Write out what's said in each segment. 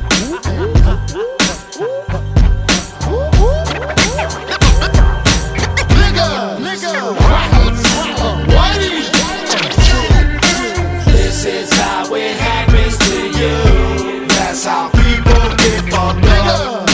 This is how it happens to you. That's how people get fucked up.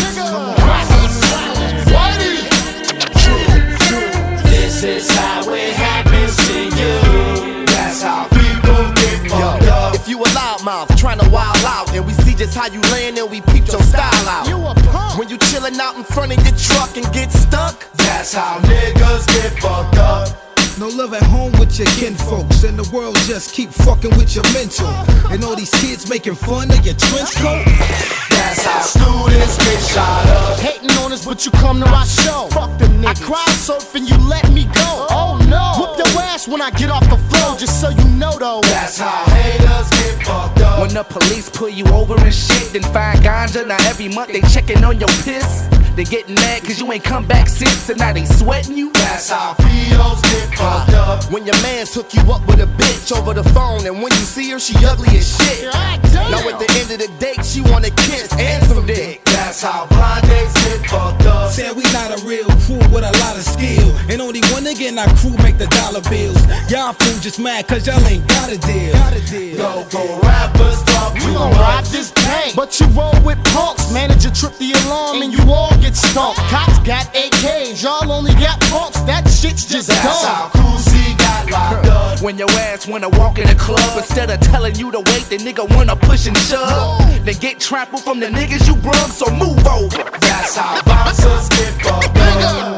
This is how it happens to you. That's how people get fucked up. If you a loudmouth trying to wild out, and we see just how you layin' and we peep your style out. You a punk. When you chillin' out in front of your truck and get stuck, that's how niggas get fucked up. No love at home with your kinfolks, and the world just keep fucking with your mental. And all these kids making fun of your trench coat. That's how students get shot up. hating on us, but you come to our show. Fuck them niggas. I crowd surf and you let me go. Oh no. Whoop your ass when I get off the floor, just so you know though. That's how haters get fucked up. When the police pull you over and shit, then find ganja. Now every month they checking on your piss. They getting mad cause you ain't come back since, and now they sweating you. That's how POs get fucked up. When your mans hook you up with a bitch over the phone, and when you see her, she ugly as shit. Now at the end of the date, she wanna kiss and some dick. That's how blind dates get fucked up. Said we not a real crew with a lot of skill, and only one nigga in our crew make the dollar bills. Y'all fools just mad cause y'all ain't got a deal. Local rappers talk too We gon' much. ride this paint, but you roll with punks. Manager trip the alarm and you all get stomped. Cops got AKs, y'all only got pumps. That shit's just That's dumb. how Cousy got locked up. When your ass wanna walk in a club, instead of telling you to wait, the nigga wanna push and shove. Then get trampled from the niggas you brung, so move over. That's how bouncers get fucked up.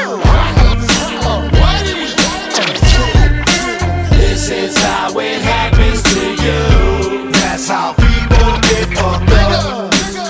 This is how it happens to you. That's how people get fucked up.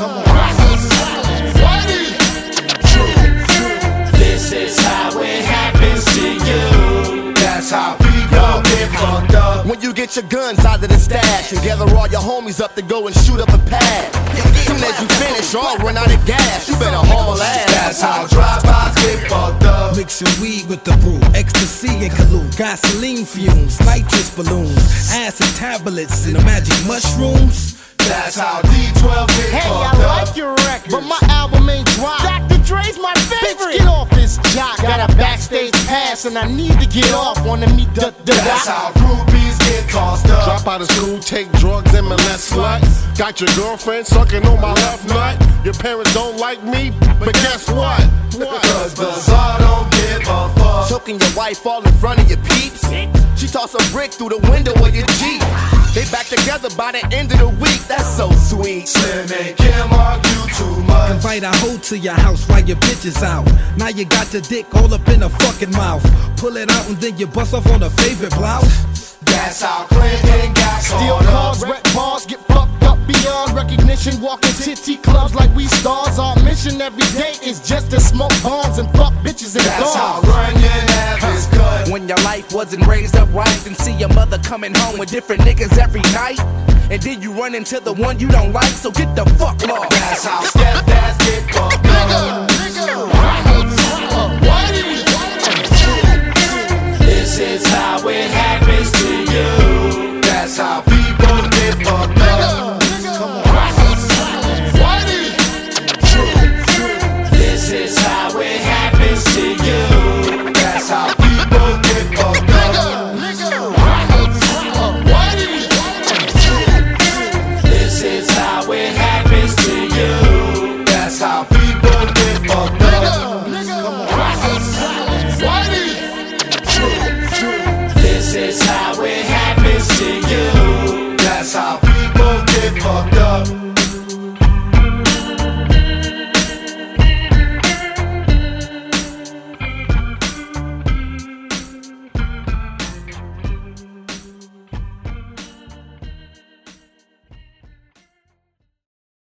This is how it happens to you. That's how people get fucked up. When you get your guns out of the stash and gather all your homies up to go and shoot up a pad. Soon as you finish, y'all run out of gas. You better haul ass. That's how drive-bys get fucked up. Mixing weed with the brew, ecstasy and collude, gasoline fumes, nitrous balloons, acid tablets, and the magic mushrooms. That's how D12 get Hey, fucked I up. like your record, but my album ain't dropped. Dr. Dre's my favorite. Bitch, get off this jock. Got a backstage pass and I need to get off. Wanna meet the That's how groupies get tossed up. Drop out of school, take drugs, and molest sluts. Got your girlfriend sucking on my left nut. Your parents don't like me, but guess what? Cause Bizarre don't give a fuck. choking your wife all in front of your peeps. She toss a brick through the window of your Jeep. They back together by the end of the week. That's so sweet. Slim and Kim argue too much. Invite a hoe to your house while your bitch is out. Now you got your dick all up in her fucking mouth. Pull it out and then you bust off on her favorite blouse. That's how Clinton got Steal caught cars, up. wreck bars, get fucked up beyond recognition. Walking titty clubs like we stars. Our mission every day is just to smoke bombs and fuck bitches and That's how dogs. Runyon Ave is cut. When your life wasn't raised up right, then see your mother coming home with different niggas every night. And then you run into the one you don't like, so get the